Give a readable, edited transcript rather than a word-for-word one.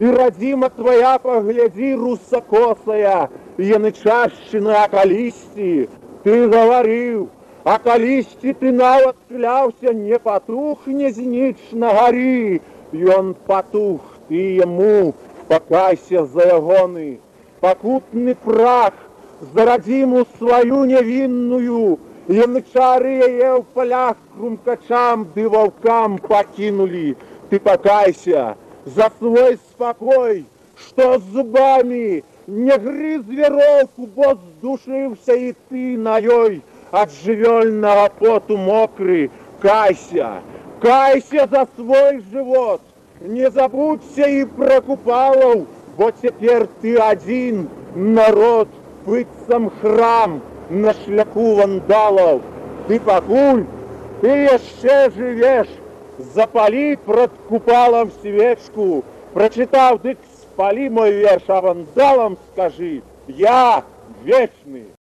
И родима твоя, погляди, русокосая, янычащина околисти, ты говорил, околисти ты нават клялся, не потухне знич на горі, и он потух, ты ему покайся за ягоны, покутный прах, за родиму свою невинную, янычары яе в полях крумкачам ды волкам покинули, ты покайся за свой спокой, что зубами не грыз веровку, бо сдушился и ты на ёй от живельного поту мокрый. Кайся, кайся за свой живот, не забудься и про купалов, бо теперь ты один народ, быццам храм на шляху вандалов. Ты пакуль, ты яшчэ жывеш, запали пред купалом свечку, прочитав, дык спали мой верш, а вандалам скажи, я вечный.